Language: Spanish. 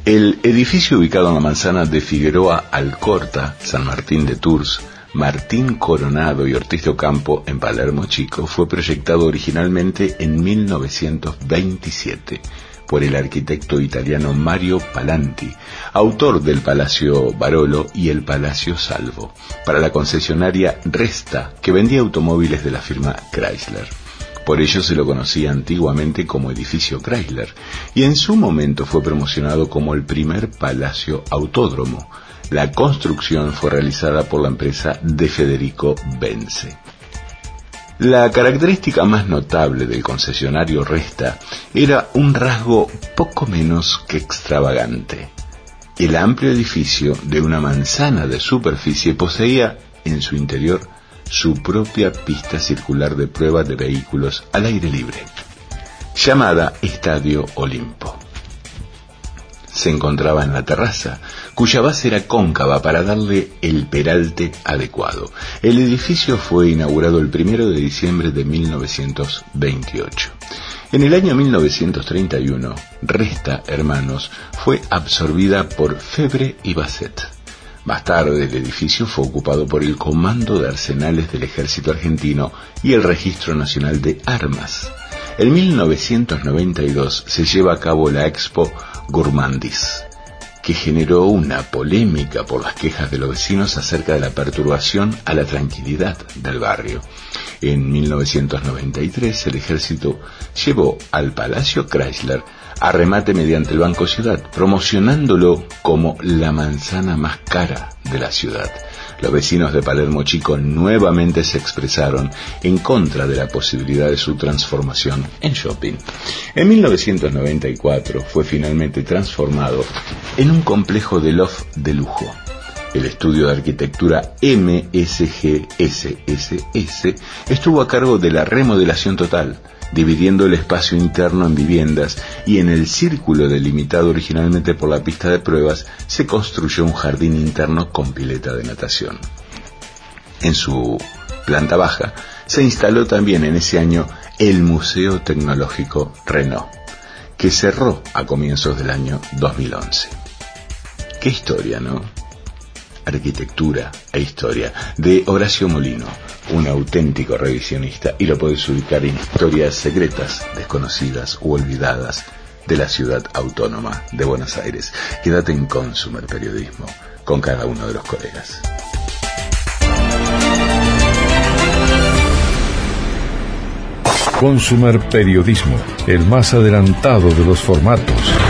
El edificio ubicado en la manzana de Figueroa Alcorta, San Martín de Tours, Martín Coronado y Ortiz de Ocampo en Palermo Chico fue proyectado originalmente en 1927 por el arquitecto italiano Mario Palanti, autor del Palacio Barolo y el Palacio Salvo, para la concesionaria Resta, que vendía automóviles de la firma Chrysler. Por ello se lo conocía antiguamente como edificio Chrysler, y en su momento fue promocionado como el primer palacio autódromo. La construcción fue realizada por la empresa de Federico Bense. La característica más notable del concesionario Resta era un rasgo poco menos que extravagante. El amplio edificio de una manzana de superficie poseía en su interior su propia pista circular de prueba de vehículos al aire libre, llamada Estadio Olimpo. Se encontraba en la terraza, cuya base era cóncava para darle el peralte adecuado. El edificio fue inaugurado el 1 de diciembre de 1928. En el año 1931, Resta Hermanos fue absorbida por Febre y Basset. Más tarde, el edificio fue ocupado por el Comando de Arsenales del Ejército Argentino y el Registro Nacional de Armas. En 1992 se lleva a cabo la Expo Gourmandis, que generó una polémica por las quejas de los vecinos acerca de la perturbación a la tranquilidad del barrio. En 1993 el ejército llevó al Palacio Chrysler a remate mediante el Banco Ciudad, promocionándolo como la manzana más cara de la ciudad. Los vecinos de Palermo Chico nuevamente se expresaron en contra de la posibilidad de su transformación en shopping. En 1994 fue finalmente transformado en un complejo de loft de lujo. El estudio de arquitectura MSG SSS estuvo a cargo de la remodelación total, dividiendo el espacio interno en viviendas, y en el círculo delimitado originalmente por la pista de pruebas se construyó un jardín interno con pileta de natación. En su planta baja se instaló también en ese año el Museo Tecnológico Renault, que cerró a comienzos del año 2011. ¡Qué historia!, ¿no? Arquitectura e historia, de Horacio Molino, un auténtico revisionista, y lo podés ubicar en historias secretas, desconocidas u olvidadas de la ciudad autónoma de Buenos Aires. Quédate en Consumer Periodismo con cada uno de los colegas. Consumer Periodismo, el más adelantado de los formatos.